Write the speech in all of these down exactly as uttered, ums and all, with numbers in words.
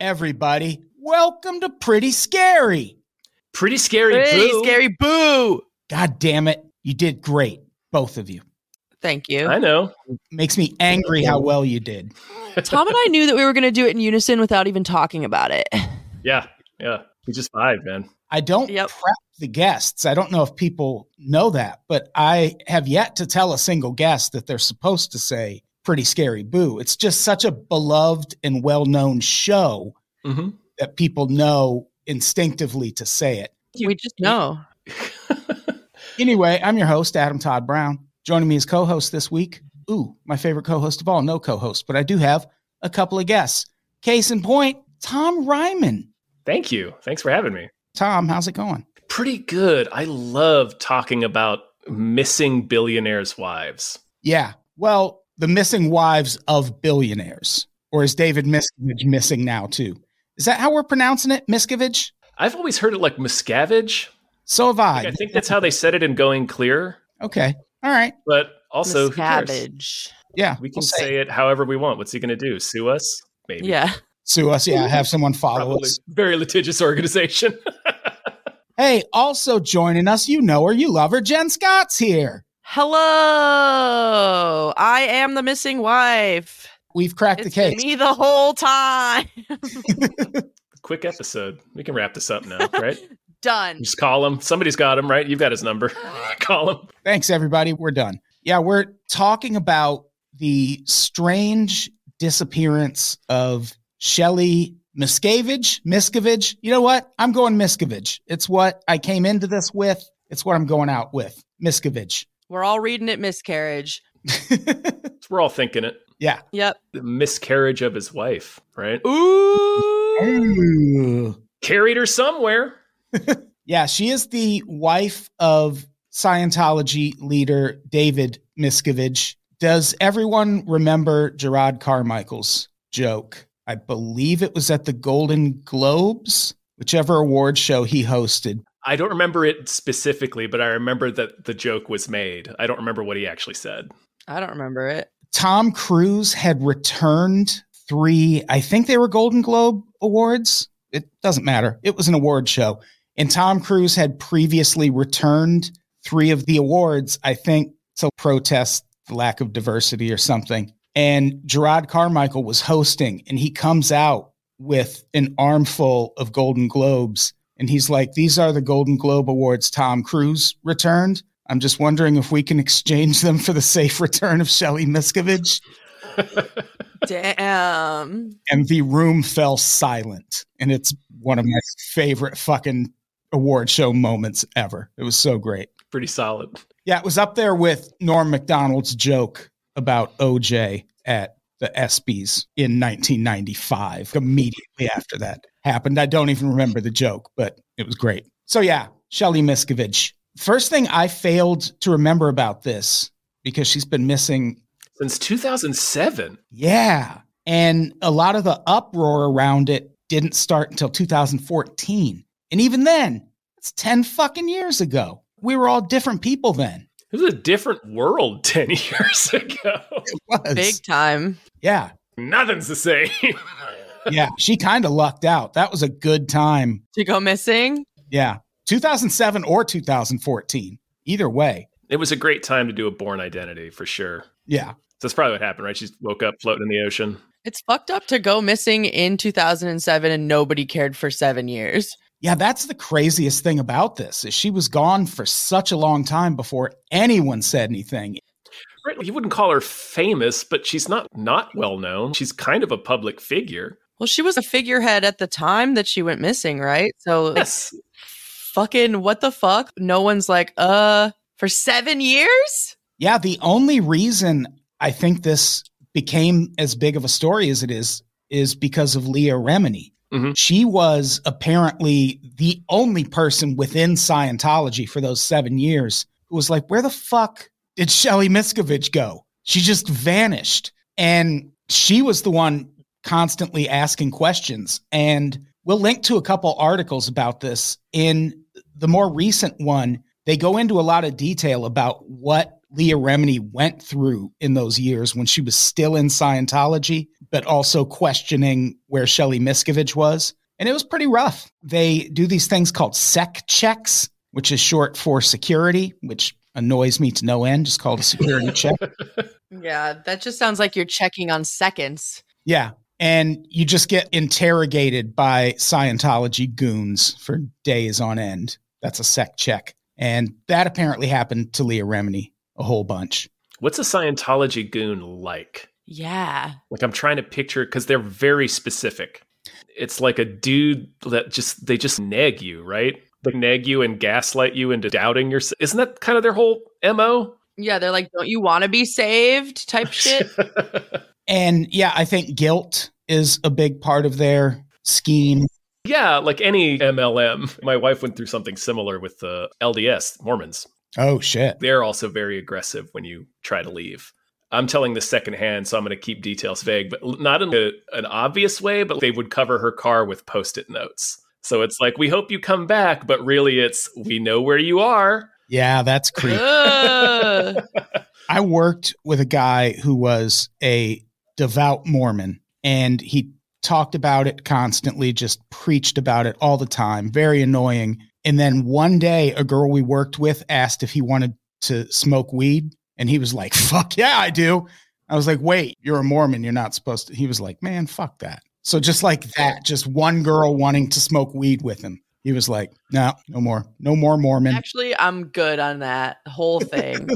everybody. Welcome to Pretty Scary. Pretty Scary Pretty Boo. Scary Boo. God damn it. You did great, both of you. Thank you. I know. Makes me angry how well you did. Tom and I knew that we were going to do it in unison without even talking about it. Yeah, yeah. We just vibe, man. I don't Yep. prep the guests. I don't know if people know that, but I have yet to tell a single guest that they're supposed to say Pretty Scary Boo. It's just such a beloved and well-known show Mm-hmm. that people know instinctively to say it. We just know. Anyway, I'm your host, Adam Todd Brown. Joining me as co-host this week, ooh, my favorite co-host of all, no co-host, but I do have a couple of guests. Case in point, Tom Ryman. Thank you. Thanks for having me. Tom, how's it going? Pretty good. I love talking about missing billionaires' wives. Yeah, well, the missing wives of billionaires. Or is David Miscavige missing now, too? Is that how we're pronouncing it, Miscavige? I've always heard it like Miscavige. So have I. Like, I think that's how they said it in Going Clear. Okay, all right. But also, who cares? Miscavige. Yeah, We can we'll say it however we want. What's he going to do? Sue us? Maybe. Yeah. Sue us, yeah, have someone follow Probably. us. Very litigious organization. Hey, also joining us, you know her, you love her, Jen Scott's here. Hello. I am the missing wife. We've cracked It's the been case. me the whole time. Quick episode. We can wrap this up now, right? Done. Just call him. Somebody's got him, right? You've got his number. Call him. Thanks, everybody. We're done. Yeah, we're talking about the strange disappearance of Shelly Miscavige. Miscavige. You know what? I'm going Miscavige. It's what I came into this with. It's what I'm going out with. Miscavige. We're all reading it miscarriage. We're all thinking it. Yeah. Yep. The miscarriage of his wife, right? Ooh. Ooh. Carried her somewhere. Yeah, she is the wife of Scientology leader David Miscavige. Does everyone remember Gerard Carmichael's joke? I believe it was at the Golden Globes, whichever award show he hosted. I don't remember it specifically, but I remember that the joke was made. I don't remember what he actually said. I don't remember it. Tom Cruise had returned three, I think they were Golden Globe awards. It doesn't matter. It was an award show. And Tom Cruise had previously returned three of the awards, I think, to protest the lack of diversity or something. And Gerard Carmichael was hosting, and he comes out with an armful of Golden Globes. And he's like, these are the Golden Globe awards Tom Cruise returned. I'm just wondering if we can exchange them for the safe return of Shelly Miscavige. Damn. And the room fell silent. And it's one of my favorite fucking award show moments ever. It was so great. Pretty solid. Yeah, it was up there with Norm Macdonald's joke about O J at the ESPYs in nineteen ninety-five. Immediately after that happened. I don't even remember the joke, but it was great. So yeah, Shelly Miscavige. First thing I failed to remember about this, because she's been missing Since two thousand seven. Yeah. And a lot of the uproar around it didn't start until two thousand fourteen. And even then, it's ten fucking years ago. We were all different people then. It was a different world ten years ago. It was. Big time. Yeah. Nothing's the same. Yeah. She kind of lucked out. That was a good time. To go missing? Yeah. two thousand seven or two thousand fourteen. Either way. It was a great time to do a Born Identity, for sure. Yeah. That's probably what happened, right? She woke up floating in the ocean. It's fucked up to go missing in two thousand seven and nobody cared for seven years. Yeah, that's the craziest thing about this, is she was gone for such a long time before anyone said anything. Right, you wouldn't call her famous, but she's not not well known. She's kind of a public figure. Well, she was a figurehead at the time that she went missing, right? So Yes. fucking what the fuck? No one's like, uh, for seven years? Yeah, the only reason I think this became as big of a story as it is, is because of Leah Remini. Mm-hmm. She was apparently the only person within Scientology for those seven years who was like, where the fuck did Shelly Miscavige go? She just vanished. And she was the one constantly asking questions. And we'll link to a couple articles about this. In the more recent one, they go into a lot of detail about what Leah Remini went through in those years when she was still in Scientology, but also questioning where Shelly Miscavige was. And it was pretty rough. They do these things called sec checks, which is short for security, which annoys me to no end, just called a security check. Yeah, that just sounds like you're checking on seconds. Yeah. And you just get interrogated by Scientology goons for days on end. That's a sec check. And that apparently happened to Leah Remini a whole bunch. What's a Scientology goon like? Yeah. Like I'm trying to picture, because they're very specific. It's like a dude that just, they just nag you, right? They nag you and gaslight you into doubting yourself. Isn't that kind of their whole M O? Yeah, they're like, don't you want to be saved type shit. And yeah, I think guilt is a big part of their scheme. Yeah, like any M L M. My wife went through something similar with the L D S, Mormons. Oh, shit. They're also very aggressive when you try to leave. I'm telling this secondhand, so I'm going to keep details vague, but not in a, an obvious way, but they would cover her car with Post-it notes. So it's like, we hope you come back, but really it's, we know where you are. Yeah, that's creepy. I worked with a guy who was a devout Mormon, and he talked about it constantly, just preached about it all the time. Very annoying. And then one day, a girl we worked with asked if he wanted to smoke weed. And he was like, fuck yeah, I do. I was like, wait, you're a Mormon. You're not supposed to. He was like, man, fuck that. So just like that, just one girl wanting to smoke weed with him. He was like, no, no more. No more Mormon. Actually, I'm good on that whole thing.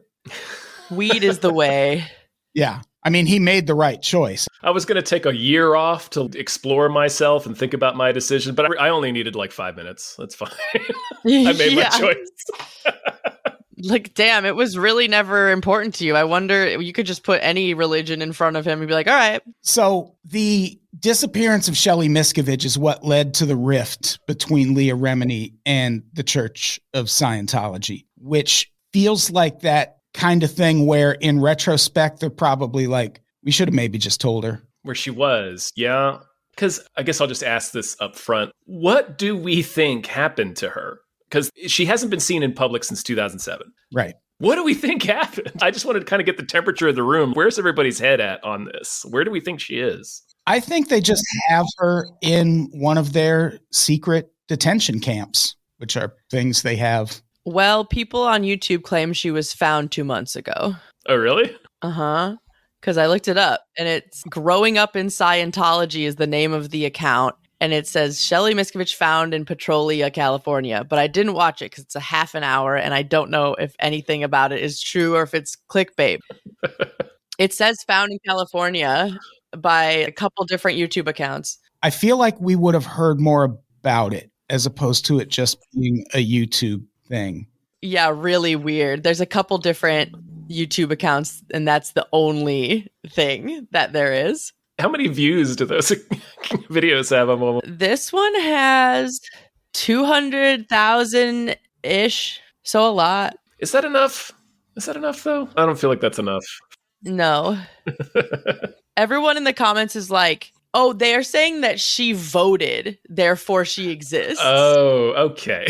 Weed is the way. Yeah. I mean, he made the right choice. I was going to take a year off to explore myself and think about my decision, but I only needed like five minutes. That's fine. I made Yeah. my choice. Like, damn, it was really never important to you. I wonder, you could just put any religion in front of him and be like, all right. So the disappearance of Shelly Miscavige is what led to the rift between Leah Remini and the Church of Scientology, which feels like that kind of thing where in retrospect, they're probably like, we should have maybe just told her. Where she was, yeah. Because I guess I'll just ask this up front. What do we think happened to her? Because she hasn't been seen in public since two thousand seven. Right. What do we think happened? I just wanted to kind of get the temperature of the room. Where's everybody's head at on this? Where do we think she is? I think they just have her in one of their secret detention camps, which are things they have. Well, people on YouTube claim she was found two months ago. Oh, really? Uh-huh. Because I looked it up, and it's Growing Up in Scientology is the name of the account. And it says Shelly Miscavige found in Petrolia, California. But I didn't watch it because it's a half an hour and I don't know if anything about it is true or if it's clickbait. It says found in California by a couple different YouTube accounts. I feel like we would have heard more about it as opposed to it just being a YouTube thing. Yeah, really weird. There's a couple different YouTube accounts and that's the only thing that there is. How many views do those videos have on Momo? This one has two hundred thousand-ish, so a lot. Is that enough? Is that enough, though? I don't feel like that's enough. No. Everyone in the comments is like, oh, they are saying that she voted, therefore she exists. Oh, okay.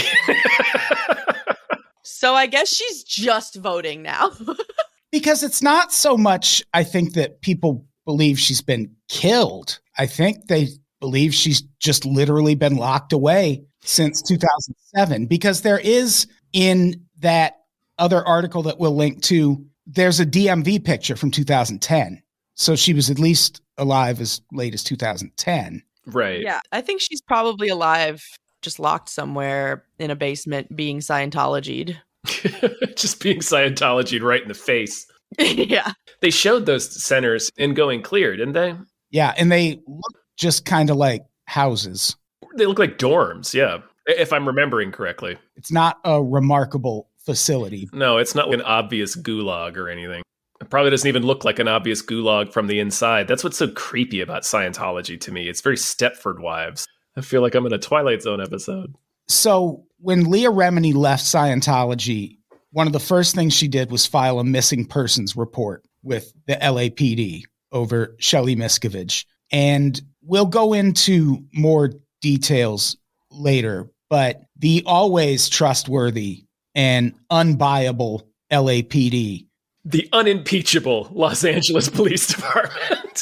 So I guess she's just voting now. Because it's not so much, I think, that people believe she's been killed. I think they believe she's just literally been locked away since two thousand seven, because there is, in that other article that we'll link to, there's a D M V picture from two thousand ten. So she was at least alive as late as two thousand ten. Right. Yeah, I think she's probably alive, just locked somewhere in a basement being Scientologied. Just being Scientology right in the face. Yeah. They showed those centers in Going Clear, didn't they? Yeah, and they look just kind of like houses. They look like dorms, yeah, if I'm remembering correctly. It's not a remarkable facility. No, it's not an obvious gulag or anything. It probably doesn't even look like an obvious gulag from the inside. That's what's so creepy about Scientology to me. It's very Stepford Wives. I feel like I'm in a Twilight Zone episode. So when Leah Remini left Scientology, one of the first things she did was file a missing persons report with the L A P D over Shelly Miscavige. And we'll go into more details later, but the always trustworthy and unbuyable L A P D. The unimpeachable Los Angeles Police Department.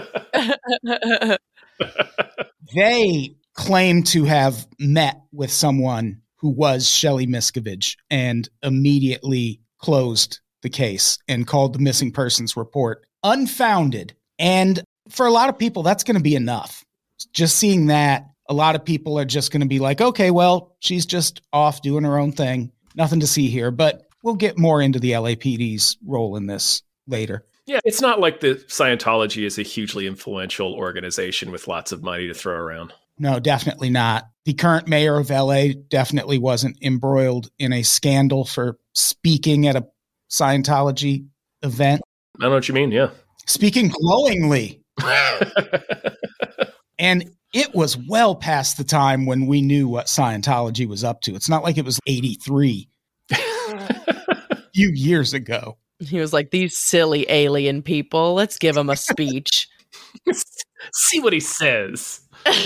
They claim to have met with someone who was Shelly Miscavige and immediately closed the case and called the missing persons report unfounded. And for a lot of people, that's going to be enough. Just seeing that, a lot of people are just going to be like, okay, well, she's just off doing her own thing. Nothing to see here. But we'll get more into the L A P D's role in this later. Yeah, it's not like the Scientology is a hugely influential organization with lots of money to throw around. No, definitely not. The current mayor of L A definitely wasn't embroiled in a scandal for speaking at a Scientology event. I don't know what you mean, yeah. Speaking glowingly. And it was well past the time when we knew what Scientology was up to. It's not like it was eighty-three. A few years ago. He was like, these silly alien people, let's give them a speech. See what he says.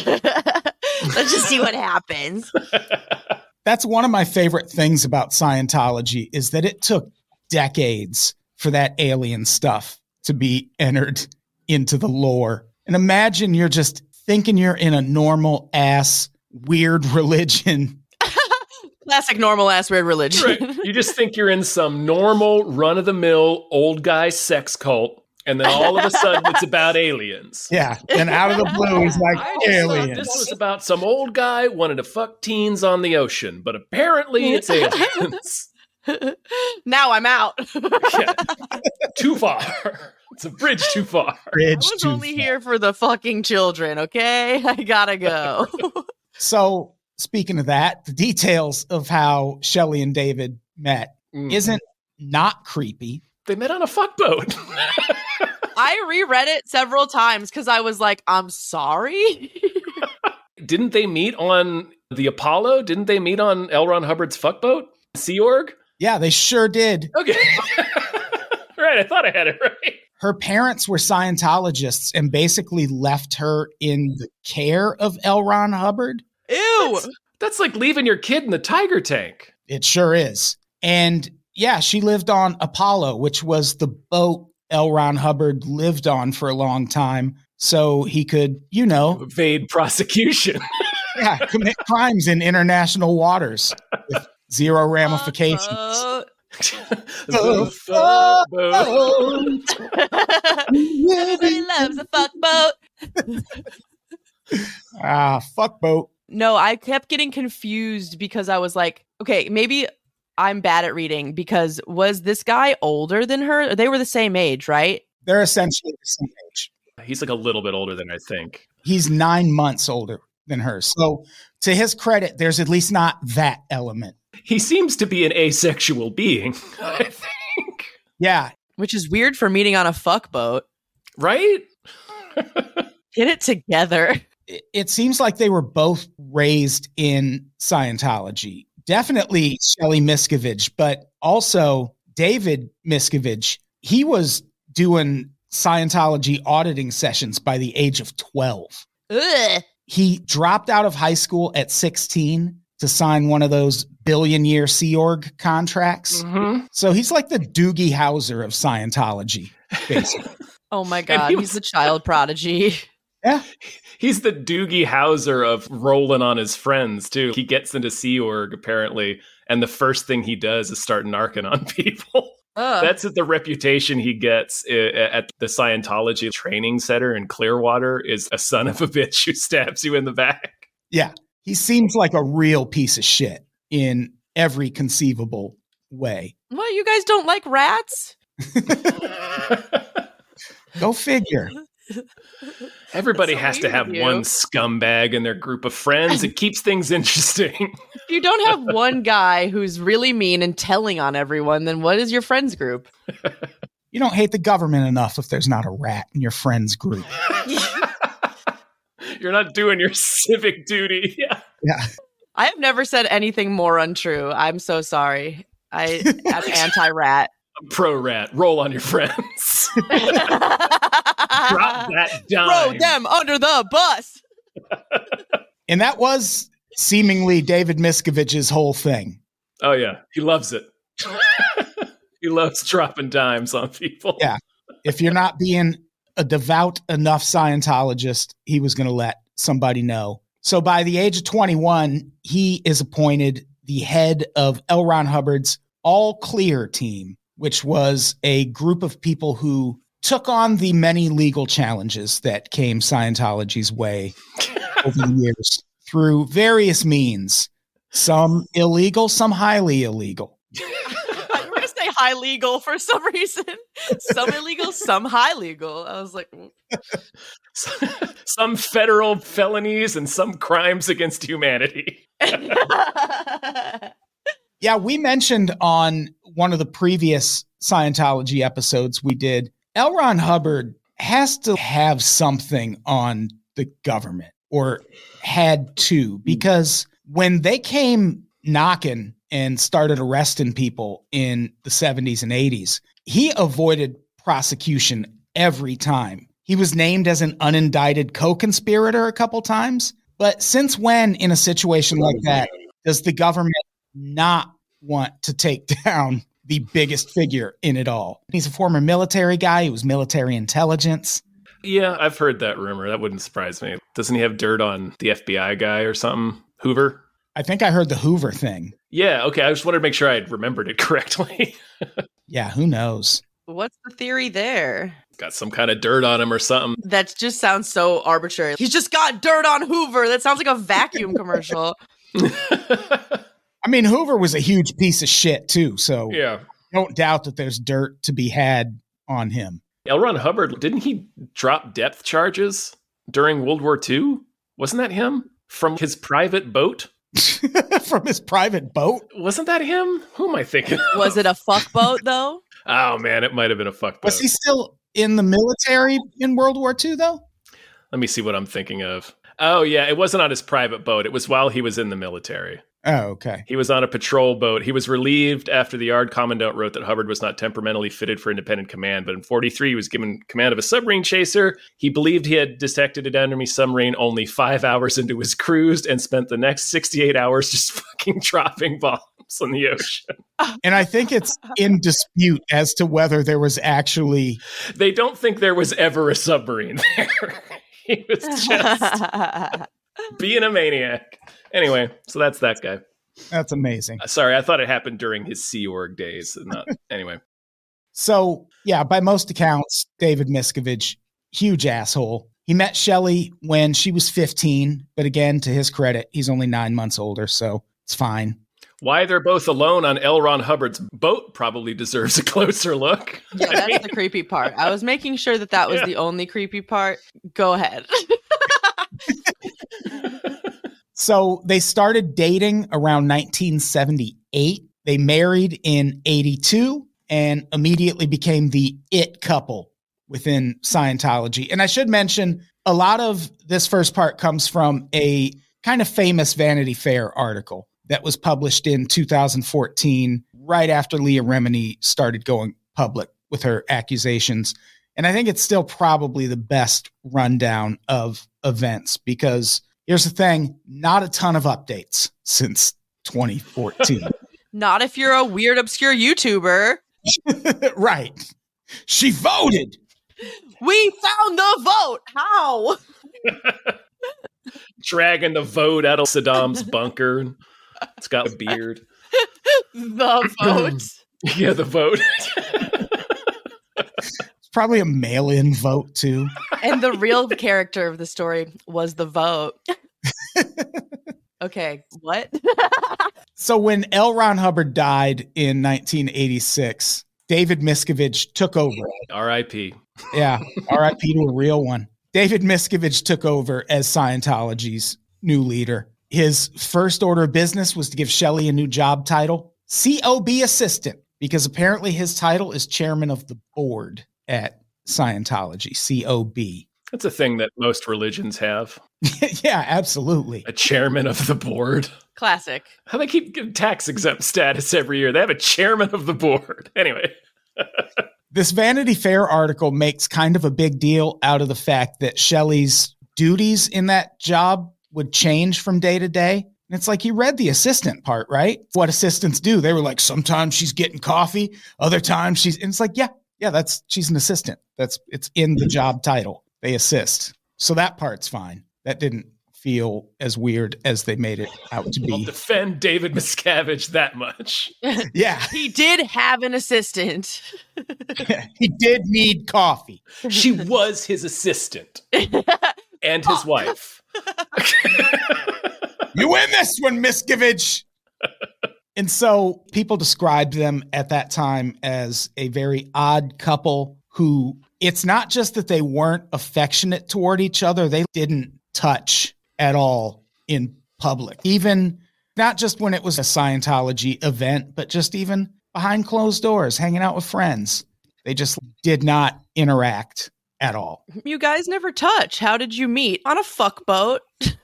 Let's just see what happens. That's one of my favorite things about Scientology is that it took decades for that alien stuff to be entered into the lore. And imagine you're just thinking you're in a normal ass weird religion. Classic normal ass weird religion. Right. You just think you're in some normal run of the mill old guy sex cult. And then all of a sudden it's about aliens. Yeah. And out of the blue, he's like, I just aliens. thought this was about some old guy wanted to fuck teens on the ocean, but apparently it's aliens. Now I'm out. Yeah. Too far. It's a bridge too far. Bridge I was too only far. here for the fucking children, okay? I gotta go. So speaking of that, the details of how Shelly and David met Mm. isn't not creepy. They met on a fuckboat. I reread it several times because I was like, I'm sorry. Didn't they meet on the Apollo? Didn't they meet on L. Ron Hubbard's fuckboat? Sea Org? Yeah, they sure did. Okay. Right, I thought I had it right. Her parents were Scientologists and basically left her in the care of L. Ron Hubbard. Ew. That's, that's like leaving your kid in the tiger tank. It sure is. And yeah, she lived on Apollo, which was the boat L. Ron Hubbard lived on for a long time. So he could, you know, Evade prosecution. yeah, commit crimes in international waters with zero ramifications. Uh, The fuckboat. Everybody loves a fuck boat. Ah, fuck boat. No, I kept getting confused because I was like, okay, maybe I'm bad at reading because was this guy older than her? They were the same age, right? They're essentially the same age. He's like a little bit older than I think. He's nine months older than her. So to his credit, there's at least not that element. He seems to be an asexual being, I think. Yeah. Which is weird for meeting on a fuck boat. Right? Get it together. It, it seems like they were both raised in Scientology. Definitely Shelly Miscavige, but also David Miscavige. He was doing Scientology auditing sessions by the age of twelve. Ugh. He dropped out of high school at sixteen to sign one of those billion year Sea Org contracts. Mm-hmm. So he's like the Doogie Howser of Scientology, basically. Oh my God, he he's was- the child prodigy. Yeah. He's the Doogie Howser of rolling on his friends, too. He gets into Sea Org, apparently, and the first thing he does is start narking on people. Ugh. That's the reputation he gets uh, at the Scientology training center in Clearwater, is a son of a bitch who stabs you in the back. Yeah. He seems like a real piece of shit in every conceivable way. What, you guys don't like rats? Go figure. Everybody That's so has to weird have of you. one scumbag in their group of friends. It keeps things interesting. If you don't have one guy who's really mean and telling on everyone, then what is your friends group? You don't hate the government enough if there's not a rat in your friends group. You're not doing your civic duty. Yeah. Yeah. I have never said anything more untrue. I'm so sorry. I am anti-rat. Pro rat. Roll on your friends. Drop that dime. Throw them under the bus. And that was seemingly David Miscavige's whole thing. Oh, yeah. He loves it. He loves dropping dimes on people. Yeah. If you're not being a devout enough Scientologist, he was going to let somebody know. So by the age of twenty-one, he is appointed the head of L. Ron Hubbard's All Clear team, which was a group of people who took on the many legal challenges that came Scientology's way over the years through various means, some illegal, some highly illegal. I were going to say high legal for some reason. Some illegal, some high legal. I was like... Some federal felonies and some crimes against humanity. Yeah, we mentioned on one of the previous Scientology episodes we did, L. Ron Hubbard has to have something on the government, or had to, because when they came knocking and started arresting people in the seventies and eighties, he avoided prosecution every time. He was named as an unindicted co-conspirator a couple times. But since when, in a situation like that, does the government not want to take down the biggest figure in it all? He's a former military guy. He was military intelligence. Yeah, I've heard that rumor. That wouldn't surprise me. Doesn't he have dirt on the F B I guy or something? Hoover? I think I heard the Hoover thing. Yeah, okay. I just wanted to make sure I had remembered it correctly. Yeah, who knows? What's the theory there? Got some kind of dirt on him or something. That just sounds so arbitrary. He's just got dirt on Hoover. That sounds like a vacuum commercial. I mean, Hoover was a huge piece of shit, too. So yeah, don't doubt that there's dirt to be had on him. L. Ron Hubbard, didn't he drop depth charges during World War Two? Wasn't that him? From his private boat? From his private boat? Wasn't that him? Who am I thinking of? Was it a fuck boat, though? Oh, man, it might have been a fuck boat. Was he still in the military in World War Two, though? Let me see what I'm thinking of. Oh, yeah, it wasn't on his private boat. It was while he was in the military. Oh, okay. He was on a patrol boat. He was relieved after the yard commandant wrote that Hubbard was not temperamentally fitted for independent command. But in forty-three, he was given command of a submarine chaser. He believed he had detected an enemy submarine only five hours into his cruise and spent the next sixty-eight hours just fucking dropping bombs in the ocean. And I think it's in dispute as to whether there was actually... They don't think there was ever a submarine there. He was just being a maniac. Anyway, so that's that guy. That's amazing. Uh, sorry, I thought it happened during his Sea Org days. And not anyway. So, yeah, by most accounts, David Miscavige, huge asshole. He met Shelley when she was fifteen, but again, to his credit, he's only nine months older, so it's fine. Why they're both alone on L. Ron Hubbard's boat probably deserves a closer look. Yeah, that's the creepy part. I was making sure that that was yeah. the only creepy part. Go ahead. So they started dating around nineteen seventy-eight. They married in eighty-two and immediately became the it couple within Scientology. And I should mention, a lot of this first part comes from a kind of famous Vanity Fair article that was published in two thousand fourteen, right after Leah Remini started going public with her accusations. And I think it's still probably the best rundown of events, because here's the thing, not a ton of updates since twenty fourteen. Not if you're a weird, obscure YouTuber. Right. She voted. We found the vote. How? Dragging the vote out of Saddam's bunker. It's got a beard. The vote. Yeah, the vote. It's probably a mail-in vote, too. And the real character of the story was the vote. Okay, what? So when L. Ron Hubbard died in nineteen eighty-six, David Miscavige took over. R I P Yeah, R I P to a real one. David Miscavige took over as Scientology's new leader. His first order of business was to give Shelley a new job title, C O B assistant, because apparently his title is chairman of the board at Scientology, C O B. That's a thing that most religions have. Yeah, absolutely. A chairman of the board. Classic. How they keep getting tax exempt status every year. They have a chairman of the board. Anyway. This Vanity Fair article makes kind of a big deal out of the fact that Shelley's duties in that job would change from day to day. And it's like, you read the assistant part, right? What assistants do. They were like, sometimes she's getting coffee, other times she's, and it's like, yeah, yeah, that's, she's an assistant. That's, it's in the job title. They assist. So that part's fine. That didn't feel as weird as they made it out to be. I'll defend David Miscavige that much. Yeah. He did have an assistant. He did need coffee. She was his assistant and his wife. You win this one, Miscavige. And so people described them at that time as a very odd couple who, it's not just that they weren't affectionate toward each other, they didn't touch at all in public. Even not just when it was a Scientology event, but just even behind closed doors, hanging out with friends. They just did not interact at all. You guys never touch. How did you meet? On a fuck boat.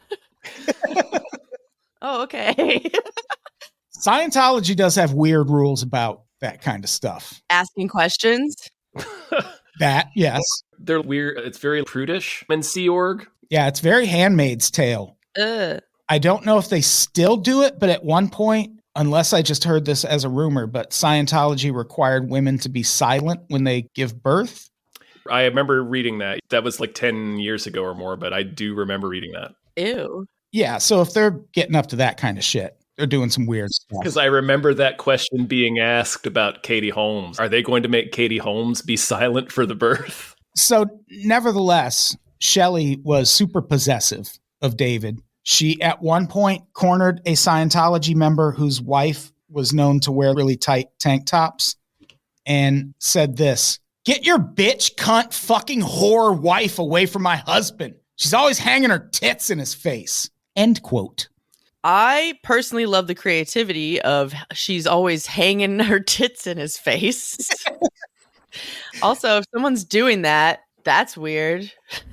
Oh, okay. Scientology does have weird rules about that kind of stuff. Asking questions. That, yes. They're weird. It's very prudish in Sea Org. Yeah, it's very Handmaid's Tale. Ugh. I don't know if they still do it, but at one point, unless I just heard this as a rumor, but Scientology required women to be silent when they give birth. I remember reading that. That was like ten years ago or more, but I do remember reading that. Ew. Yeah, so if they're getting up to that kind of shit, they're doing some weird stuff. Because I remember that question being asked about Katie Holmes. Are they going to make Katie Holmes be silent for the birth? So nevertheless, Shelley was super possessive of David. She at one point cornered a Scientology member whose wife was known to wear really tight tank tops and said this: "Get your bitch, cunt, fucking whore wife away from my husband. She's always hanging her tits in his face." End quote. I personally love the creativity of she's always hanging her tits in his face. Also, if someone's doing that, that's weird.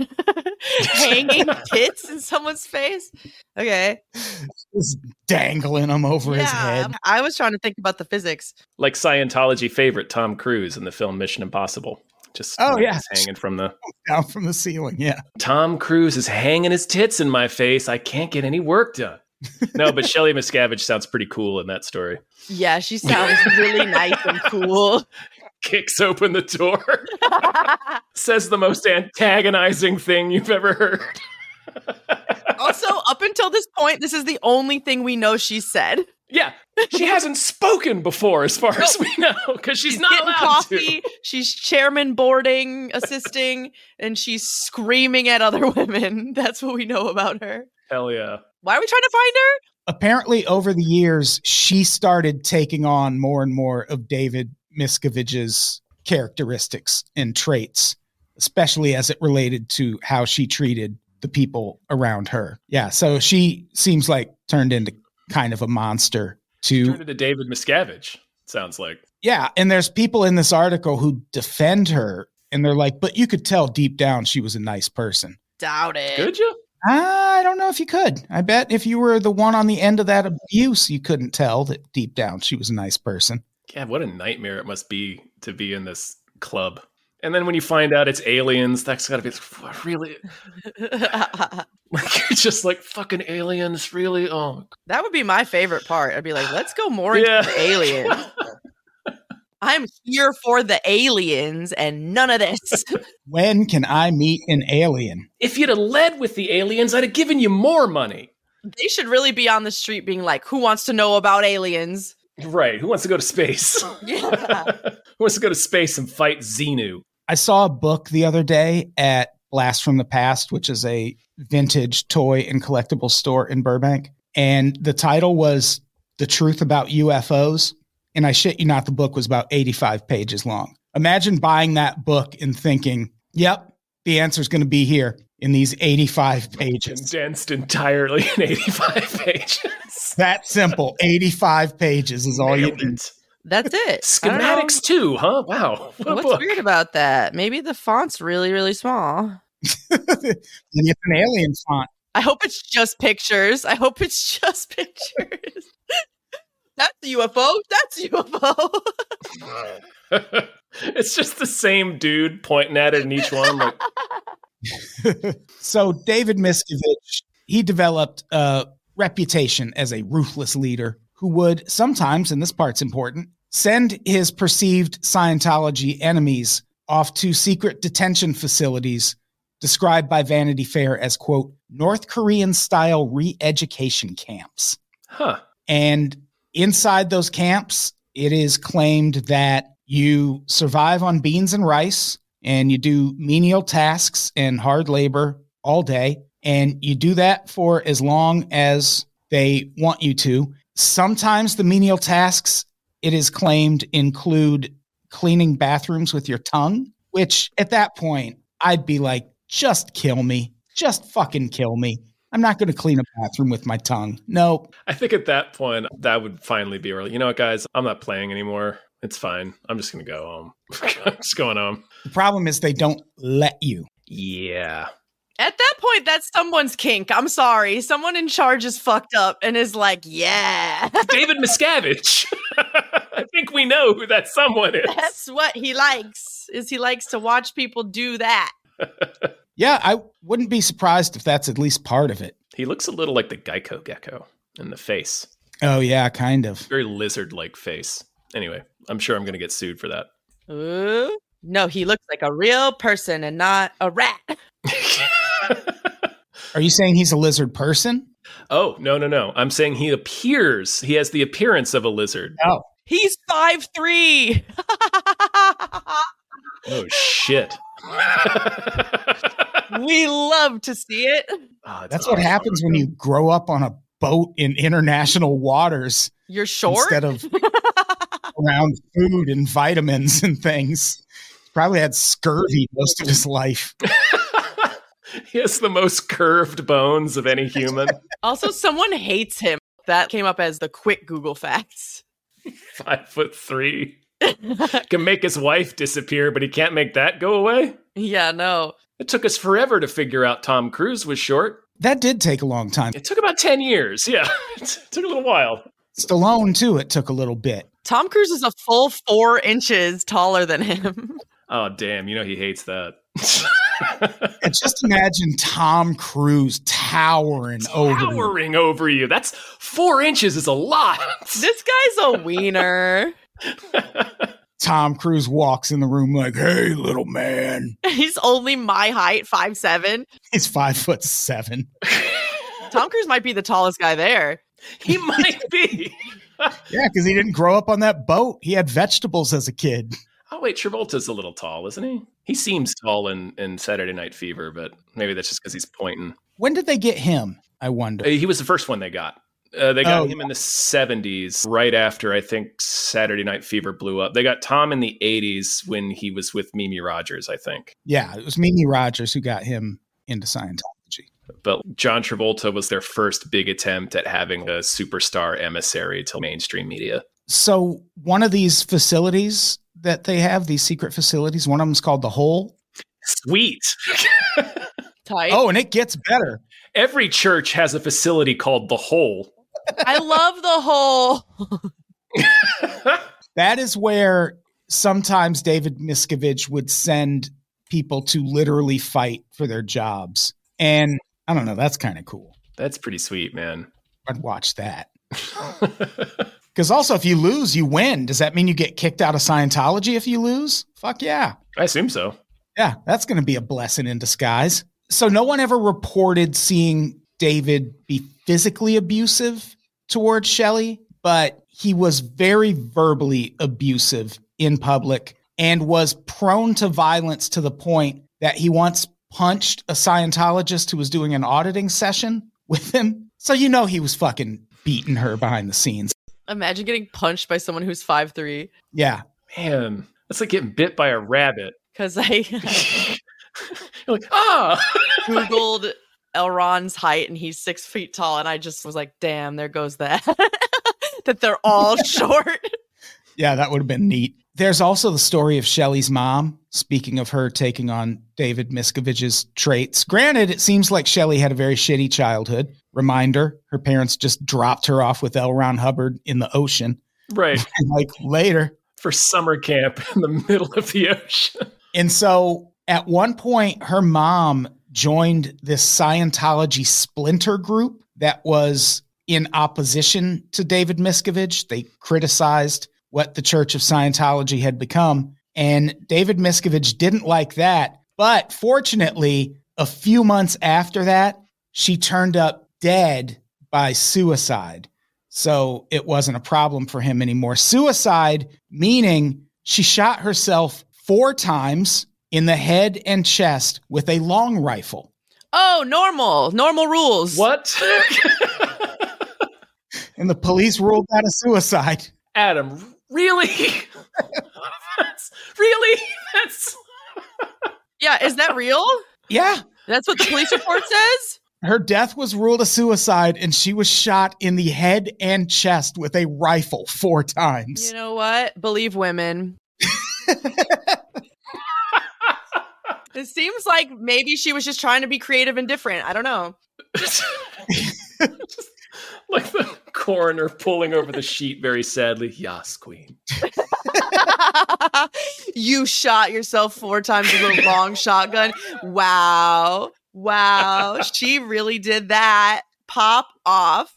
Hanging tits in someone's face? Okay. Just dangling them over his head. I was trying to think about the physics. Like Scientology favorite Tom Cruise in the film Mission Impossible. Just oh, yeah. hanging from the down from the ceiling. Yeah. Tom Cruise is hanging his tits in my face. I can't get any work done. No, but Shelley Miscavige sounds pretty cool in that story. Yeah, she sounds really nice and cool. Kicks open the door. Says the most antagonizing thing you've ever heard. Also, up until this point, this is the only thing we know she said. Yeah, she hasn't spoken before, as far nope. as we know, because she's, she's not getting allowed coffee. to. She's chairman boarding, assisting, and she's screaming at other women. That's what we know about her. Hell yeah. Why are we trying to find her? Apparently, over the years, she started taking on more and more of David Miscavige's characteristics and traits, especially as it related to how she treated the people around her. Yeah, so she seems like turned into kind of a monster to turned into David Miscavige, sounds like. Yeah, and there's people in this article who defend her, and they're like, but you could tell deep down she was a nice person. Doubt it. Could you? I don't know if you could. I bet if you were the one on the end of that abuse, you couldn't tell that deep down she was a nice person. Yeah, what a nightmare it must be to be in this club. And then when you find out it's aliens, that's got to be really... like, you're just like, fucking aliens, really? Oh. That would be my favorite part. I'd be like, let's go more into yeah. the aliens. I'm here for the aliens and none of this. When can I meet an alien? If you'd have led with the aliens, I'd have given you more money. They should really be on the street being like, who wants to know about aliens? Right. Who wants to go to space? Yeah. Who wants to go to space and fight Xenu? I saw a book the other day at Blast from the Past, which is a vintage toy and collectible store in Burbank. And the title was The Truth About U F Os. And I shit you not, the book was about eighty-five pages long. Imagine buying that book and thinking, yep, the answer's going to be here in these eighty-five pages. Condensed entirely in eighty-five pages. That simple. eighty-five pages is all Nailed you need. It. That's it. Schematics too, huh? Wow. What What's book. weird about that? Maybe the font's really, really small. Maybe it's an alien font. I hope it's just pictures. I hope it's just pictures. That's the U F O. That's the U F O. It's just the same dude pointing at it in each one. Like. So David Miscavige, he developed a reputation as a ruthless leader who would sometimes, and this part's important, send his perceived Scientology enemies off to secret detention facilities described by Vanity Fair as, quote, North Korean-style re-education camps. Huh. And inside those camps, it is claimed that you survive on beans and rice, and you do menial tasks and hard labor all day, and you do that for as long as they want you to. Sometimes the menial tasks, it is claimed, include cleaning bathrooms with your tongue, which at that point, I'd be like, just kill me. Just fucking kill me. I'm not going to clean a bathroom with my tongue. Nope. I think at that point, that would finally be early. You know what, guys? I'm not playing anymore. It's fine. I'm just going to go home. I'm just going home. The problem is they don't let you. Yeah. At that point, that's someone's kink. I'm sorry. Someone in charge is fucked up and is like, yeah. David Miscavige. I think we know who that someone is. That's what he likes, is he likes to watch people do that. Yeah, I wouldn't be surprised if that's at least part of it. He looks a little like the Geico gecko in the face. Oh, yeah, kind of. Very lizard-like face. Anyway, I'm sure I'm going to get sued for that. Ooh. No, he looks like a real person and not a rat. Are you saying he's a lizard person? Oh, no, no, no. I'm saying he appears, he has the appearance of a lizard. Oh. He's five three. Oh, shit. We love to see it. Oh, That's what happens when you grow up on a boat in international waters. You're short? Instead of around food and vitamins and things. He's probably had scurvy most of his life. He has the most curved bones of any human. Also, someone hates him. That came up as the quick Google facts. Five foot three. Can make his wife disappear, but he can't make that go away? Yeah, no. It took us forever to figure out Tom Cruise was short. That did take a long time. It took about ten years. Yeah, it took a little while. Stallone, too, it took a little bit. Tom Cruise is a full four inches taller than him. Oh, damn. You know he hates that. And just imagine Tom Cruise towering, over you. Towering over you. That's four inches is a lot. This guy's a wiener. Tom Cruise walks in the room like, hey, little man. He's only my height, five seven. He's five foot seven. Tom Cruise might be the tallest guy there. He might be. Yeah, because he didn't grow up on that boat. He had vegetables as a kid. Oh, wait, Travolta's a little tall, isn't he? He seems tall in, in Saturday Night Fever, but maybe that's just because he's pointing. When did they get him, I wonder? He was the first one they got. Uh, they got Oh, him in the seventies, right after, I think, Saturday Night Fever blew up. They got Tom in the eighties when he was with Mimi Rogers, I think. Yeah, it was Mimi Rogers who got him into Scientology. But John Travolta was their first big attempt at having a superstar emissary to mainstream media. So one of these facilities that they have, these secret facilities, one of them is called The Hole. Sweet. Tight. Oh, and it gets better. Every church has a facility called The Hole. I love the whole. That is where sometimes David Miscavige would send people to literally fight for their jobs. And I don't know, that's kind of cool. That's pretty sweet, man. I'd watch that. Because also, if you lose, you win. Does that mean you get kicked out of Scientology if you lose? Fuck yeah. I assume so. Yeah, that's going to be a blessing in disguise. So no one ever reported seeing David be physically abusive towards Shelley, but he was very verbally abusive in public and was prone to violence to the point that he once punched a Scientologist who was doing an auditing session with him. So you know he was fucking beating her behind the scenes. Imagine getting punched by someone who's five three. Yeah. Man, that's like getting bit by a rabbit. Because I You're like, ah! Googled Elron's height and he's six feet tall. And I just was like, damn, there goes that. That they're all short. Yeah, that would have been neat. There's also the story of Shelley's mom, speaking of her taking on David Miscavige's traits. Granted, it seems like Shelley had a very shitty childhood. Reminder, her parents just dropped her off with L. Ron Hubbard in the ocean. Right. Like later. For summer camp in the middle of the ocean. And so at one point, her mom joined this Scientology splinter group that was in opposition to David Miscavige. They criticized what the Church of Scientology had become. And David Miscavige didn't like that. But fortunately, a few months after that, she turned up dead by suicide. So it wasn't a problem for him anymore. Suicide, meaning she shot herself four times in the head and chest with a long rifle. Oh, normal. Normal rules. What? And the police ruled that a suicide. Adam, really? That's, really? That's... Yeah, is that real? Yeah. That's what the police report says? Her death was ruled a suicide, and she was shot in the head and chest with a rifle four times. You know what? Believe women. It seems like maybe she was just trying to be creative and different. I don't know. Just like the coroner pulling over the sheet very sadly. Yas, queen. You shot yourself four times with a long shotgun. Wow. Wow. She really did that. Pop off.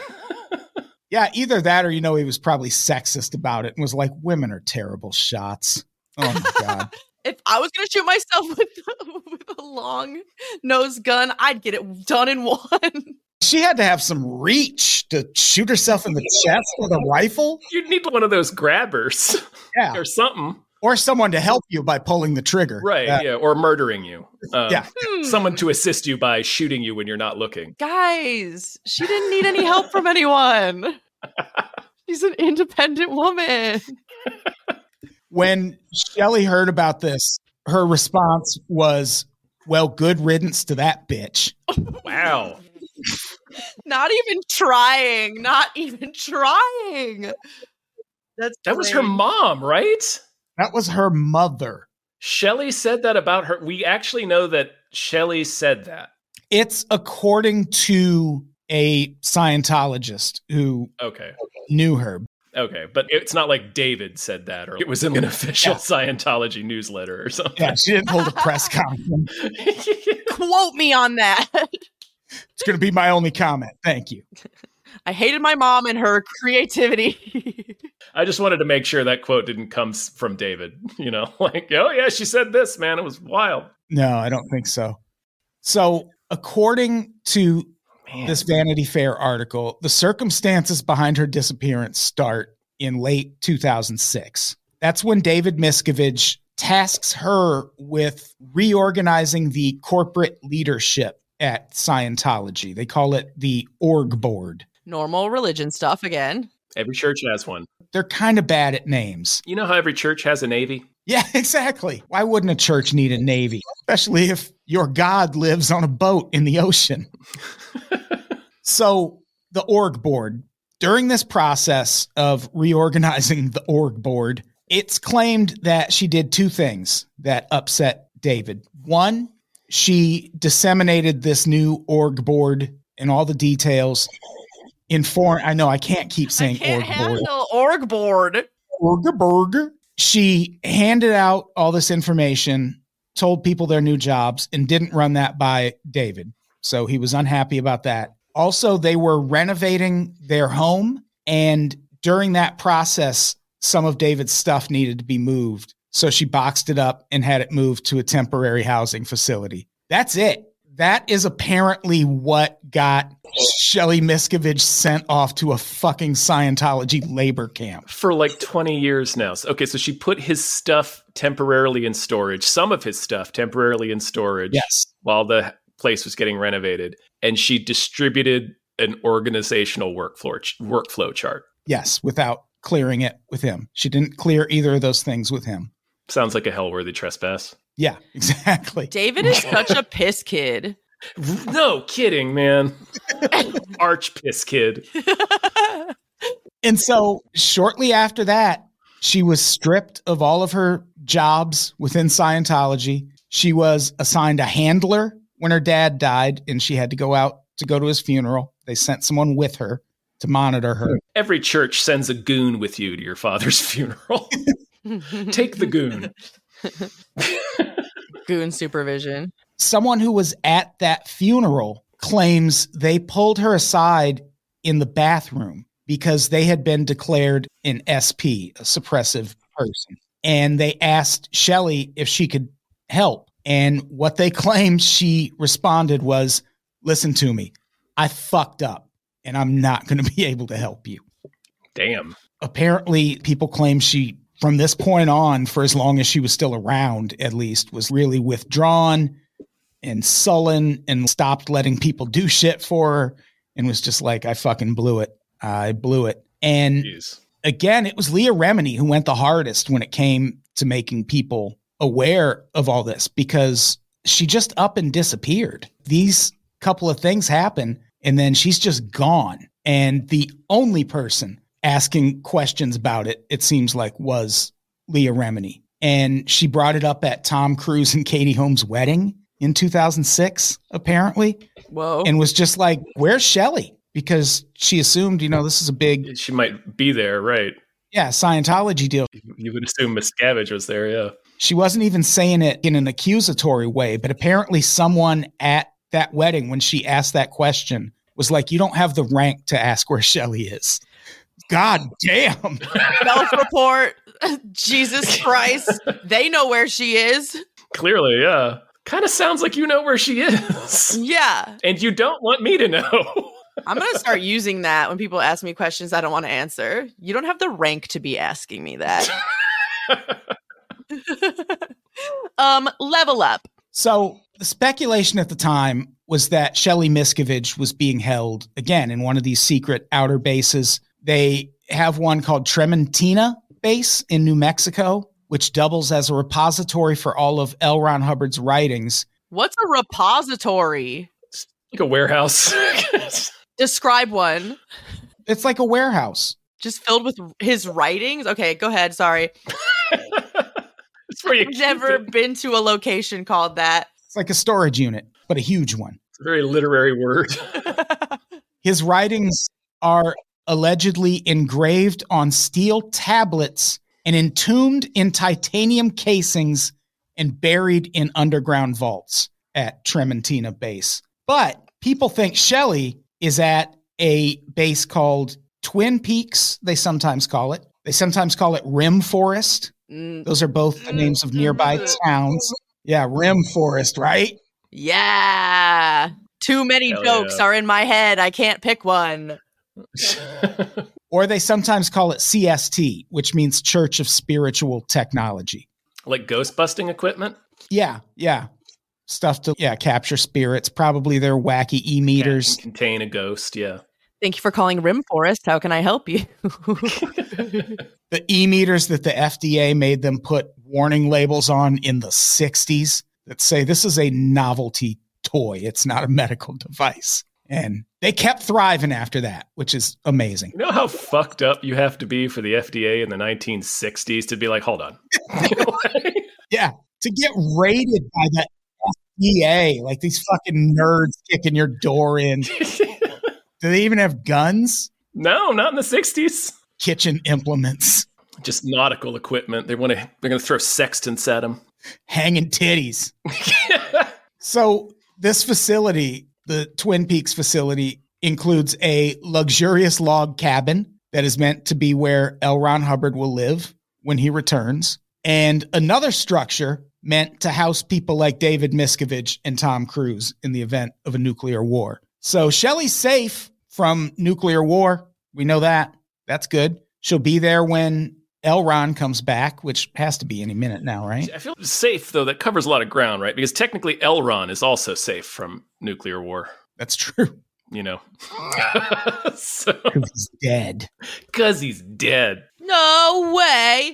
Yeah, either that or, you know, he was probably sexist about it and was like, women are terrible shots. Oh, my God. If I was going to shoot myself with, with a long nose gun, I'd get it done in one. She had to have some reach to shoot herself in the chest with a rifle. You'd need one of those grabbers. Yeah. Or something. Or someone to help you by pulling the trigger. Right, uh, yeah. Or murdering you. Um, yeah. Someone to assist you by shooting you when you're not looking. Guys, she didn't need any help from anyone. She's an independent woman. When Shelley heard about this, her response was, well, good riddance to that bitch. Wow. Not even trying. Not even trying. That's That was her great. mom, right? That was her mother. Shelley said that about her. We actually know that Shelley said that. It's according to a Scientologist who Okay. knew her. Okay. But it's not like David said that, or it was in an official Yeah. Scientology newsletter or something. Yeah, she didn't hold a press conference. Quote me on that. It's going to be my only comment. Thank you. I hated my mom and her creativity. I just wanted to make sure that quote didn't come s- from David. You know, like, oh, yeah, she said this, man. It was wild. No, I don't think so. So, according to Man. this Vanity Fair article, the circumstances behind her disappearance start in late two thousand six. That's when David Miscavige tasks her with reorganizing the corporate leadership at Scientology. They call it the org board. Normal religion stuff again. Every church has one. They're kind of bad at names. You know how every church has a navy? Yeah, exactly. Why wouldn't a church need a navy? Especially if your God lives on a boat in the ocean. So the org board, during this process of reorganizing the org board, it's claimed that she did two things that upset David. One, she disseminated this new org board and all the details in foreign. I know I can't keep saying I can't org board. handle org board. Org board. She handed out all this information, told people their new jobs, and didn't run that by David. So he was unhappy about that. Also, they were renovating their home, and during that process, some of David's stuff needed to be moved. So she boxed it up and had it moved to a temporary housing facility. That's it. That is apparently what got Shelley Miscavige sent off to a fucking Scientology labor camp. For like twenty years now. So- Okay, so she put his stuff temporarily in storage, some of his stuff temporarily in storage Yes. while the place was getting renovated. And she distributed an organizational workflow, workflow chart. Yes, without clearing it with him. She didn't clear either of those things with him. Sounds like a hell-worthy trespass. Yeah, exactly. David is such a piss kid. No kidding, man. Arch piss kid. And so shortly after that, she was stripped of all of her jobs within Scientology. She was assigned a handler when her dad died, and she had to go out to go to his funeral. They sent someone with her to monitor her. Every church sends a goon with you to your father's funeral. Take the goon. Goon supervision. Someone who was at that funeral claims they pulled her aside in the bathroom because they had been declared an S P, a suppressive person. And they asked Shelley if she could help. And what they claimed she responded was, listen to me, I fucked up and I'm not going to be able to help you. Damn. Apparently, people claim she, from this point on, for as long as she was still around, at least, was really withdrawn and sullen and stopped letting people do shit for her and was just like, I fucking blew it. I blew it. And Jeez. Again, it was Leah Remini who went the hardest when it came to making people aware of all this, because she just up and disappeared. These couple of things happen and then she's just gone. And the only person asking questions about it, it seems like, was Leah Remini. And she brought it up at Tom Cruise and Katie Holmes' wedding in two thousand six, apparently. Whoa. And was just like, where's Shelley? Because she assumed, you know, this is a big, She might be there, right? yeah, Scientology deal. You would assume Miscavige was there, yeah. She wasn't even saying it in an accusatory way, but apparently someone at that wedding, when she asked that question, was like, you don't have the rank to ask where Shelley is. God damn. Belf report. Jesus Christ. They know where she is. Clearly, yeah. Kind of sounds like you know where she is. Yeah. And you don't want me to know. I'm going to start using that when people ask me questions I don't want to answer. You don't have the rank to be asking me that. um, level up. So the speculation at the time was that Shelley Miscavige was being held, again, in one of these secret outer bases. They have one called Trementina Base in New Mexico, which doubles as a repository for all of L. Ron Hubbard's writings. What's a repository? It's like a warehouse. Describe one. It's like a warehouse. Just filled with his writings? Okay, go ahead. Sorry. It's where you I've never it. been to a location called that. It's like a storage unit, but a huge one. It's a very literary word. His writings are allegedly engraved on steel tablets and entombed in titanium casings and buried in underground vaults at Trementina Base. But people think Shelley is at a base called Twin Peaks, they sometimes call it. They sometimes call it Rim Forest. Those are both the names of nearby towns. Yeah, Rim Forest, right? Yeah. Too many Hell jokes yeah. are in my head. I can't pick one. Or they sometimes call it C S T, which means Church of Spiritual Technology. Like ghost busting equipment? Yeah, yeah. Stuff to, yeah, capture spirits, probably their wacky e-meters. Can contain a ghost, yeah. Thank you for calling Rim Forest. How can I help you? The e-meters that the F D A made them put warning labels on in the sixties that say this is a novelty toy. It's not a medical device. And they kept thriving after that, which is amazing. You know how fucked up you have to be for the F D A in the nineteen sixties to be like, hold on. Yeah, to get raided by the F D A, like these fucking nerds kicking your door in. Do they even have guns? No, not in the sixties. Kitchen implements. Just nautical equipment. They want to. They're going to throw sextants at them. Hanging titties. So this facility, the Twin Peaks facility, includes a luxurious log cabin that is meant to be where L. Ron Hubbard will live when he returns, and another structure meant to house people like David Miscavige and Tom Cruise in the event of a nuclear war. So Shelley's safe from nuclear war. We know that. That's good. She'll be there when L. Ron comes back, which has to be any minute now, right? I feel safe, though. That covers a lot of ground, right? Because technically L. Ron is also safe from nuclear war. That's true. You know. so, Because he's dead. Because he's dead. No way.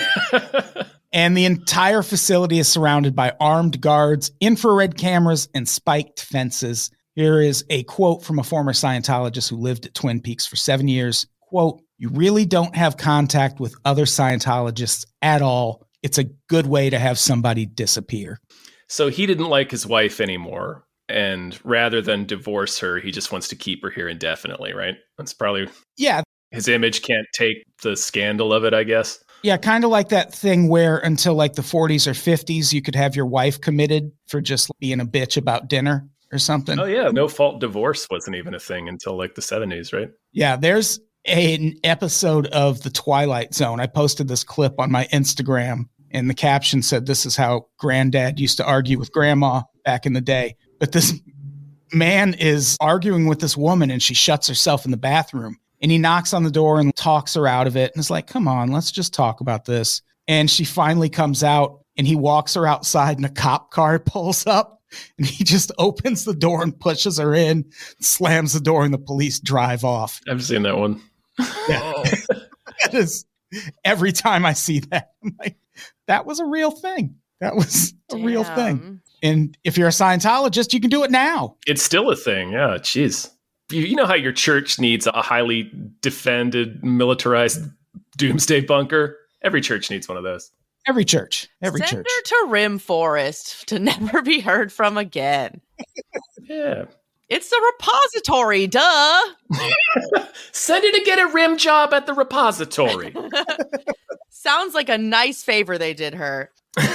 And the entire facility is surrounded by armed guards, infrared cameras, and spiked fences. Here is a quote from a former Scientologist who lived at Twin Peaks for seven years. Quote, "You really don't have contact with other Scientologists at all. It's a good way to have somebody disappear." So he didn't like his wife anymore. And rather than divorce her, he just wants to keep her here indefinitely, right? That's probably... Yeah. His image can't take the scandal of it, I guess. Yeah, kind of like that thing where until like the forties or fifties, you could have your wife committed for just being a bitch about dinner or something. Oh, yeah. No fault divorce wasn't even a thing until like the seventies, right? Yeah, there's a, an episode of The Twilight Zone. I posted this clip on my Instagram, and the caption said, "This is how granddad used to argue with grandma back in the day." But this man is arguing with this woman, and she shuts herself in the bathroom. And he knocks on the door and talks her out of it. And it's like, come on, let's just talk about this. And she finally comes out, and he walks her outside, and a cop car pulls up. And he just opens the door and pushes her in, slams the door, and the police drive off. I've seen that one. Yeah. That is, every time I see that, I'm like, that was a real thing. That was a Damn. real thing. And if you're a Scientologist, you can do it now. It's still a thing. Yeah. Jeez. You, you know how your church needs a highly defended, militarized doomsday bunker? Every church needs one of those. Every church. Every Send church. her to Rim Forest to never be heard from again. Yeah. It's the repository, duh. Send her to get a rim job at the repository. Sounds like a nice favor they did her.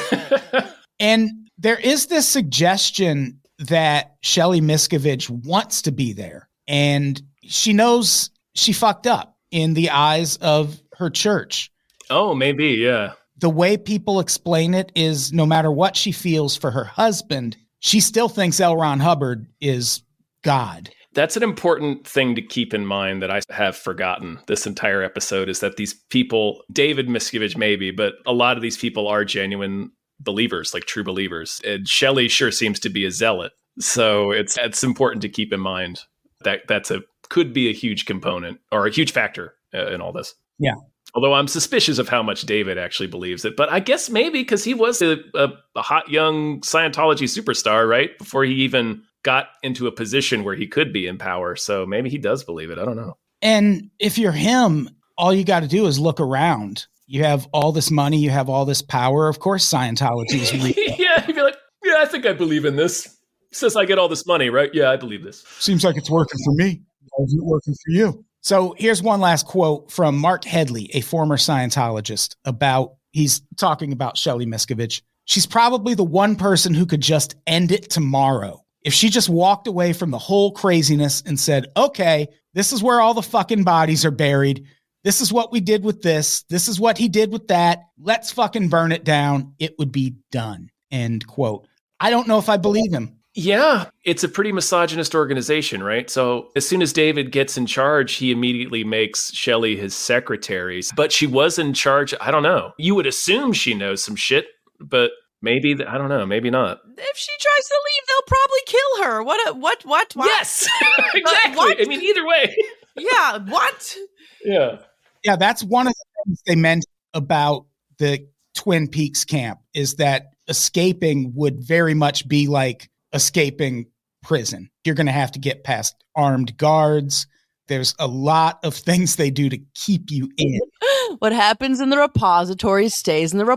And there is this suggestion that Shelly Miscavige wants to be there. And she knows she fucked up in the eyes of her church. Oh, maybe, yeah. The way people explain it is no matter what she feels for her husband, she still thinks L. Ron Hubbard is God. That's an important thing to keep in mind that I have forgotten this entire episode is that these people, David Miscavige maybe, but a lot of these people are genuine believers, like true believers. And Shelley sure seems to be a zealot. So it's it's important to keep in mind that that's a could be a huge component or a huge factor uh, in all this. Yeah. Although I'm suspicious of how much David actually believes it. But I guess maybe because he was a, a, a hot young Scientology superstar, right? Before he even got into a position where he could be in power. So maybe he does believe it. I don't know. And if you're him, all you got to do is look around. You have all this money. You have all this power. Of course, Scientology is real. Yeah, he'd be like, yeah, I think I believe in this. Since I get all this money, right? Yeah, I believe this. Seems like it's working for me. Why is it working for you? So here's one last quote from Mark Headley, a former Scientologist, about, he's talking about Shelly Miscavige. She's probably the one person who could just end it tomorrow. If she just walked away from the whole craziness and said, okay, this is where all the fucking bodies are buried. This is what we did with this. This is what he did with that. Let's fucking burn it down. It would be done. End quote. I don't know if I believe him. Yeah, it's a pretty misogynist organization, right? So as soon as David gets in charge, he immediately makes Shelley his secretary. But she was in charge. I don't know. You would assume she knows some shit, but maybe, I don't know, maybe not. If she tries to leave, they'll probably kill her. What, a, what, what, what? Yes, exactly. What? I mean, either way. Yeah, what? Yeah. Yeah, that's one of the things they meant about the Twin Peaks camp is that escaping would very much be like escaping prison. You're going to have to get past armed guards. There's a lot of things they do to keep you in. What happens in the repository stays in the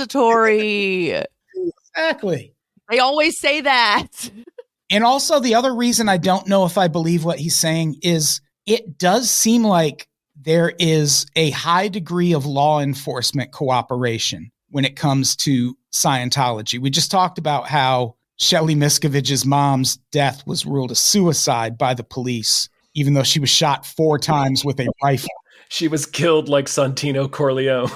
repository. Exactly. They always say that. And also the other reason I don't know if I believe what he's saying is it does seem like there is a high degree of law enforcement cooperation when it comes to Scientology. We just talked about how Shelly Miscavige's mom's death was ruled a suicide by the police, even though she was shot four times with a rifle. She was killed like Santino Corleone.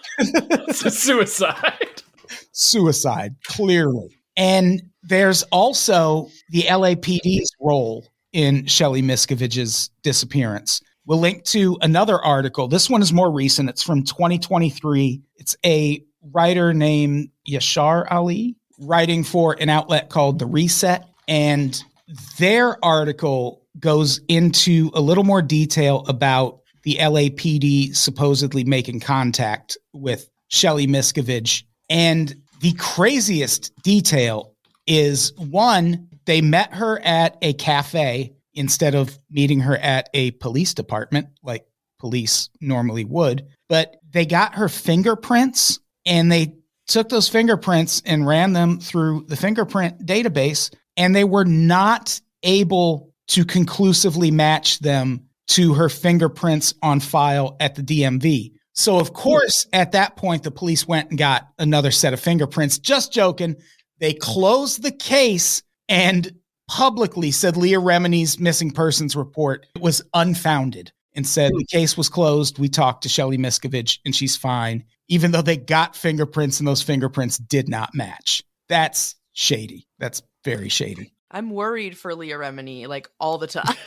It's a suicide. Suicide, clearly. And there's also the L A P D's role in Shelly Miscavige's disappearance. We'll link to another article. This one is more recent. It's from twenty twenty-three. It's a writer named Yashar Ali writing for an outlet called The Reset. And their article goes into a little more detail about the L A P D supposedly making contact with Shelly Miscavige. And the craziest detail is, one, they met her at a cafe instead of meeting her at a police department like police normally would. But they got her fingerprints and they took those fingerprints and ran them through the fingerprint database, and they were not able to conclusively match them to her fingerprints on file at the D M V. So, of course, at that point, the police went and got another set of fingerprints. Just joking. They closed the case, and publicly said Leah Remini's missing persons report was unfounded and said the case was closed. We talked to Shelly Miscavige and she's fine, even though they got fingerprints and those fingerprints did not match. That's shady. That's very shady. I'm worried for Leah Remini like all the time.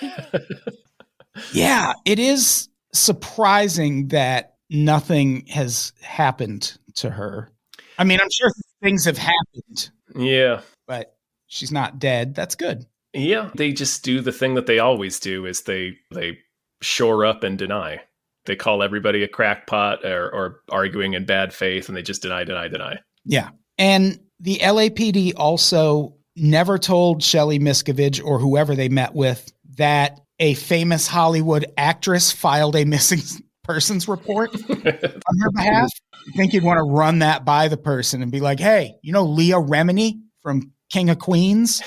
Yeah, it is surprising that nothing has happened to her. I mean, I'm sure things have happened. Yeah. But she's not dead. That's good. Yeah, they just do the thing that they always do is they they shore up and deny. They call everybody a crackpot or, or arguing in bad faith, and they just deny, deny, deny. Yeah. And the L A P D also never told Shelly Miscavige or whoever they met with that a famous Hollywood actress filed a missing persons report on her behalf. I think you'd want to run that by the person and be like, hey, you know Leah Remini from King of Queens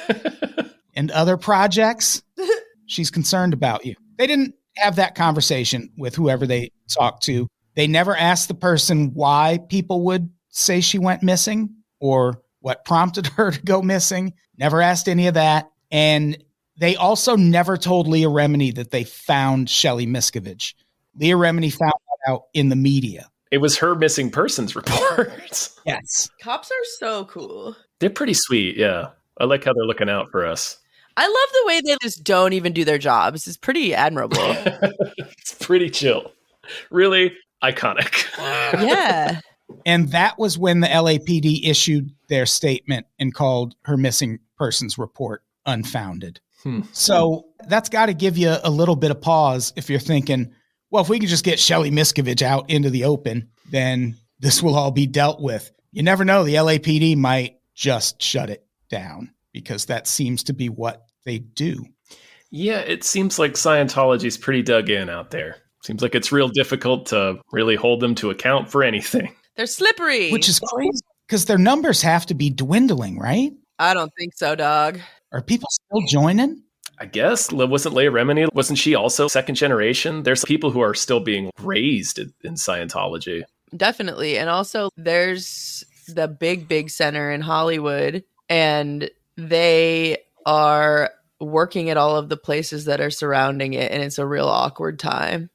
and other projects? She's concerned about you. They didn't have that conversation with whoever they talked to. They never asked the person why people would say she went missing or what prompted her to go missing. Never asked any of that. And they also never told Leah Remini that they found Shelly Miscavige. Leah Remini found that out in the media. It was her missing persons report. Yes. Cops are so cool. They're pretty sweet, yeah. I like how they're looking out for us. I love the way they just don't even do their jobs. It's pretty admirable. It's pretty chill. Really iconic. Yeah. And that was when the L A P D issued their statement and called her missing persons report unfounded. Hmm. So that's got to give you a little bit of pause if you're thinking, well, if we can just get Shelly Miscavige out into the open, then this will all be dealt with. You never know. The L A P D might just shut it down because that seems to be what they do. Yeah, it seems like Scientology's pretty dug in out there. Seems like it's real difficult to really hold them to account for anything. They're slippery. Which is crazy because their numbers have to be dwindling, right? I don't think so, dog. Are people still joining? I guess. Wasn't Leah Remini, wasn't she also second generation? There's people who are still being raised in Scientology. Definitely. And also there's the big, big center in Hollywood, and they are working at all of the places that are surrounding it, and it's a real awkward time.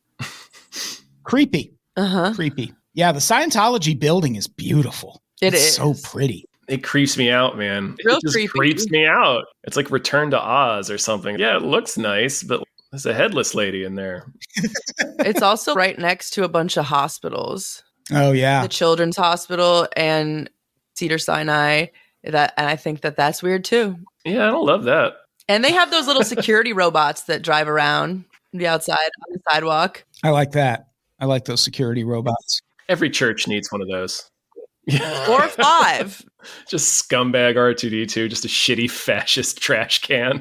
Creepy. Uh-huh. Creepy. Yeah, the Scientology building is beautiful. It it's is. so pretty. It creeps me out, man. Real it just creepy. creeps me out. It's like Return to Oz or something. Yeah, it looks nice, but there's a headless lady in there. It's also right next to a bunch of hospitals. Oh, yeah. The Children's Hospital and Cedars-Sinai. That, and I think that that's weird too. Yeah, I don't love that. And they have those little security robots that drive around the outside on the sidewalk. I like that. I like those security robots. Every church needs one of those. Or five. Just scumbag R two D two, just a shitty fascist trash can.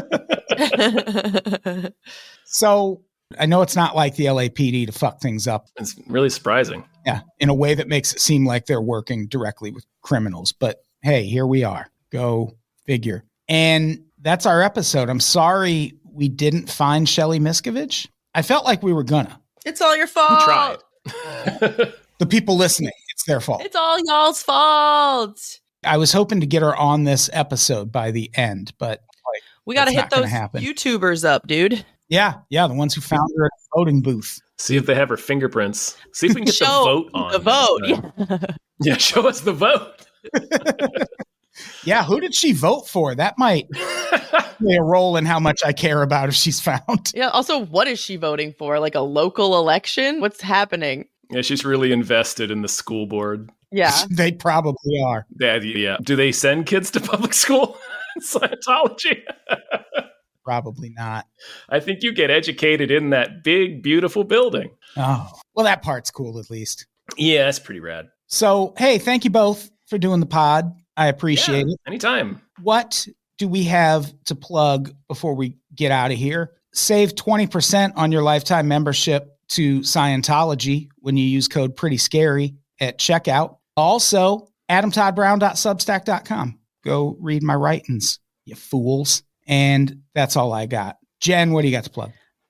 So I know it's not like the L A P D to fuck things up. It's really surprising. Yeah, in a way that makes it seem like they're working directly with criminals. But hey, here we are. Go figure. And that's our episode. I'm sorry we didn't find Shelly Miscavige. I felt like we were gonna. It's all your fault. We tried. The people listening, it's their fault. It's all y'all's fault. I was hoping to get her on this episode by the end, but like, we got to hit those happen. YouTubers up, dude. Yeah, yeah, the ones who found her at the voting booth. See if they have her fingerprints. See if we can get show the vote on. The vote. Yeah. Yeah, show us the vote. Yeah, who did she vote for? That might play a role in how much I care about if she's found. Yeah, also, what is she voting for? Like a local election? What's happening? Yeah, she's really invested in the school board. Yeah. They probably are. Yeah, yeah. Do they send kids to public school? Scientology? Probably not. I think you get educated in that big, beautiful building. Oh, well, that part's cool at least. Yeah, that's pretty rad. So, hey, thank you both for doing the pod. I appreciate Yeah, it. Anytime. What do we have to plug before we get out of here? Save twenty percent on your lifetime membership to Scientology when you use code Pretty Scary at checkout. Also, adam todd brown dot substack dot com. Go read my writings, you fools. And that's all I got. Jen, what do you got to plug?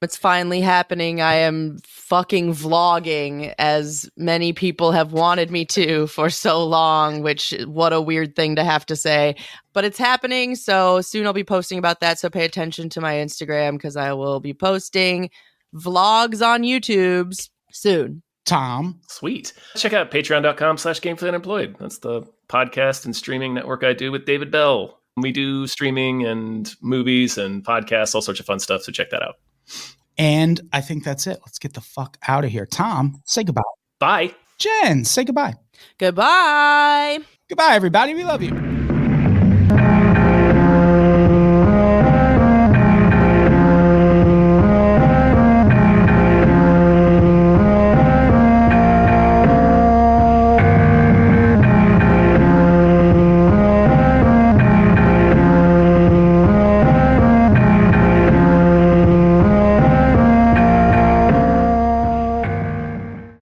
It's finally happening. I am fucking vlogging as many people have wanted me to for so long, which what a weird thing to have to say. But it's happening, so soon I'll be posting about that. So pay attention to my Instagram because I will be posting vlogs on YouTube's soon. Tom. Sweet. Check out patreon.com slash gamefully unemployed. That's the podcast and streaming network I do with David Bell. We do streaming and movies and podcasts, all sorts of fun stuff, so check that out. And I think that's it. Let's get the fuck out of here. Tom, say goodbye. Bye. Jen, say goodbye. Goodbye. Goodbye, everybody. We love you.